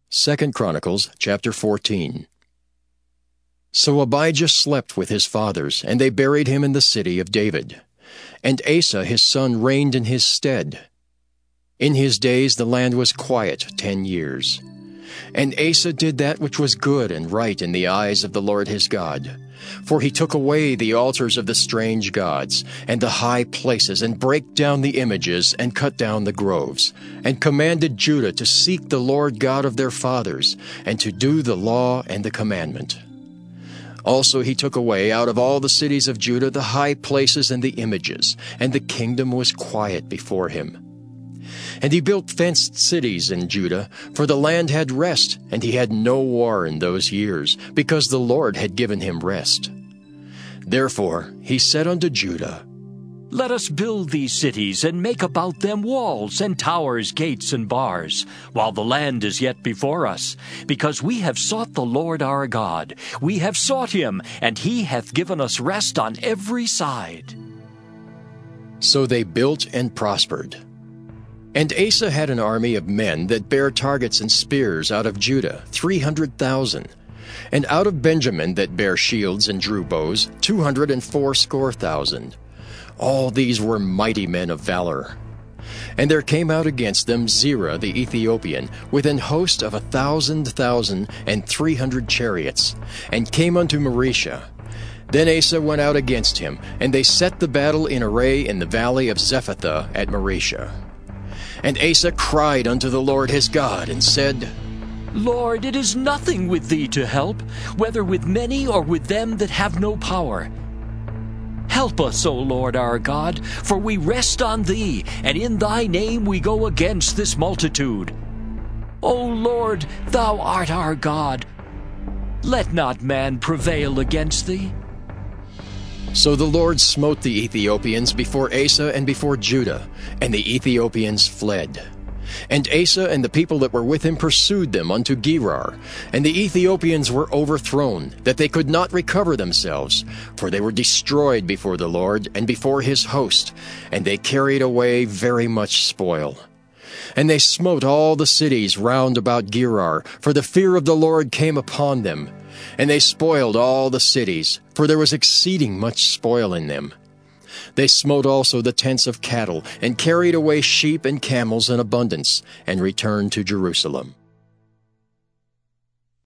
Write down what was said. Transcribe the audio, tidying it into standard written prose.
2 Chronicles chapter 14. So Abijah slept with his fathers, and they buried him in the city of David. And Asa his son reigned in his stead. In his days the land was quiet 10 years. And Asa did that which was good and right in the eyes of the Lord his God. For he took away the altars of the strange gods, and the high places, and brake down the images, and cut down the groves, and commanded Judah to seek the Lord God of their fathers, and to do the law and the commandment. Also he took away out of all the cities of Judah the high places and the images, and the kingdom was quiet before him. And he built fenced cities in Judah, for the land had rest, and he had no war in those years, because the Lord had given him rest. Therefore he said unto Judah, Let us build these cities, and make about them walls, and towers, gates, and bars, while the land is yet before us. Because we have sought the Lord our God. We have sought him, and he hath given us rest on every side. So they built and prospered. And Asa had an army of men that bare targets and spears out of Judah, 300,000. And out of Benjamin that bare shields and drew bows, 280,000. All these were mighty men of valor. And there came out against them Zerah the Ethiopian, with an host of 1,000,000 and 300 chariots, and came unto Mareshah. Then Asa went out against him, and they set the battle in array in the valley of Zephathah at Mareshah. And Asa cried unto the Lord his God, and said, Lord, it is nothing with thee to help, whether with many or with them that have no power. Help us, O Lord our God, for we rest on thee, and in thy name we go against this multitude. O Lord, thou art our God. Let not man prevail against thee. So the Lord smote the Ethiopians before Asa and before Judah, and the Ethiopians fled. And Asa and the people that were with him pursued them unto Gerar, and the Ethiopians were overthrown, that they could not recover themselves, for they were destroyed before the Lord and before his host, and they carried away very much spoil. And they smote all the cities round about Gerar, for the fear of the Lord came upon them. And they spoiled all the cities, for there was exceeding much spoil in them. They smote also the tents of cattle, and carried away sheep and camels in abundance, and returned to Jerusalem.